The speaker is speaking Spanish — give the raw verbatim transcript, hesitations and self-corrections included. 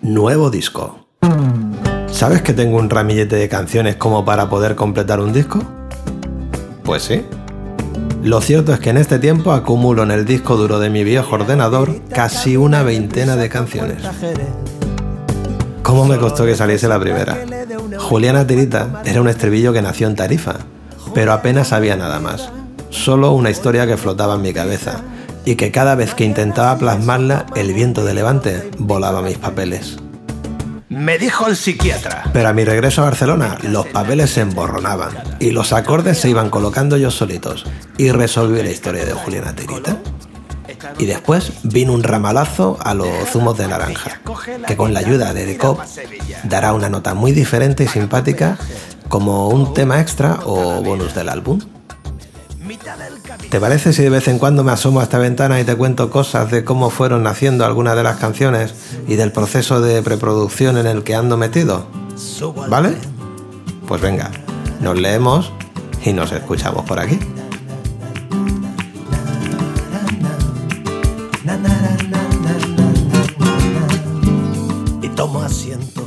Nuevo disco. ¿Sabes que tengo un ramillete de canciones como para poder completar un disco? Pues sí. Lo cierto es que en este tiempo acumulo en el disco duro de mi viejo ordenador casi una veintena de canciones. ¿Cómo me costó que saliese la primera? Juliana Tirita era un estribillo que nació en Tarifa, pero apenas sabía nada más. Solo una historia que flotaba en mi cabeza y que cada vez que intentaba plasmarla, el viento de levante volaba mis papeles. Me dijo el psiquiatra. Pero a mi regreso a Barcelona, los papeles se emborronaban y los acordes se iban colocando ellos solitos, y resolví la historia de Juliana Tirita. Y después vino un ramalazo a los zumos de naranja, que con la ayuda de The Cop dará una nota muy diferente y simpática, como un tema extra o bonus del álbum. ¿Te parece si de vez en cuando me asomo a esta ventana y te cuento cosas de cómo fueron naciendo algunas de las canciones y del proceso de preproducción en el que ando metido? ¿Vale? Pues venga, nos leemos y nos escuchamos por aquí. Y tomo asiento.